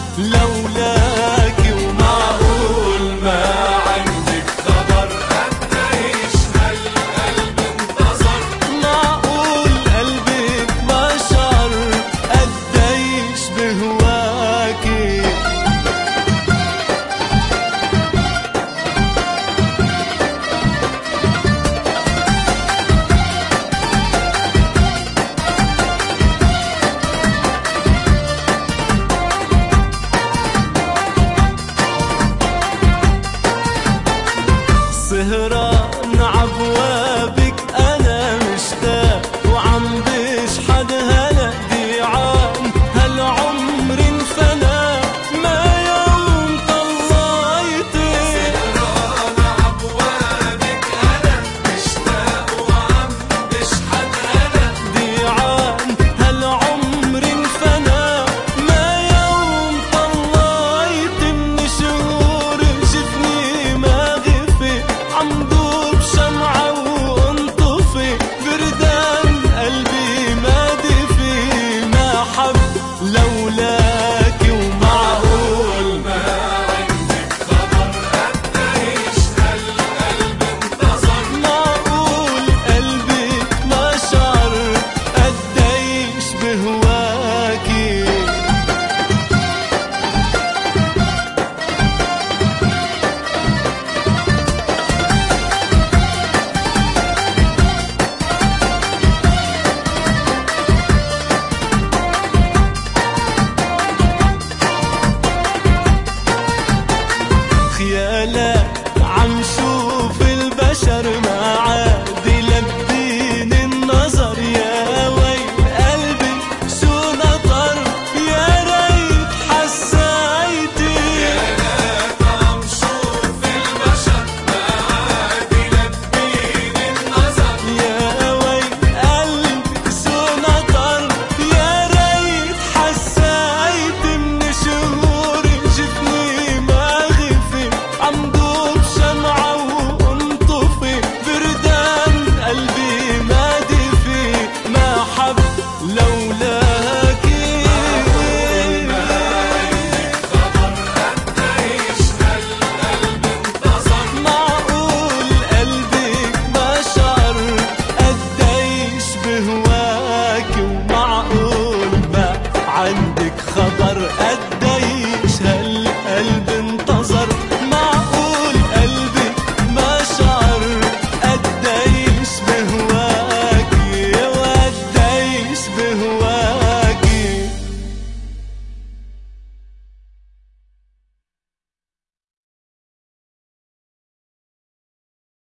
لولاكي، ومعقول ما عندك خبر قديش هالقلب انتظر. معقول قلبك ما شعر قديش بهواكي. سهران عبوابك أنا مشتاق، وعم بشحد هلا ديعان هالعمر انفنى ما يوم طلعتي. سهران عبوابك أنا مشتاق، وعم بشحد هلا ديعان هالعمر انفنى ما يوم طلعتي. من شهور شفني ما غفي عم دوب شمعة وانطفي، بردان قلبي ما دفي ما حب لولاكي. ومعقول ما عندك خبر قديش هالقلب انتظر. معقول قلبك ما شعر قديش بهواكي. خيالات عم شوف البشر ما عاد يلبين النظر. يا ويل قلبي شو نطر يا ريت حسيتي. خيالات عم شوف البشر ما عاد يلبين النظر. يا ويل قلبي شو نطر يا ريت حسيتي. من شهور شفني ما غفي عم دوب شمعة وانطفي، بردان قلبي ما دفي ما حب لولاكي. ما عندك خبر قديش هالقلب انتظر. معقول قلبك ما شعر قديش بهواكي. ومعقول ما عندك خبر قديش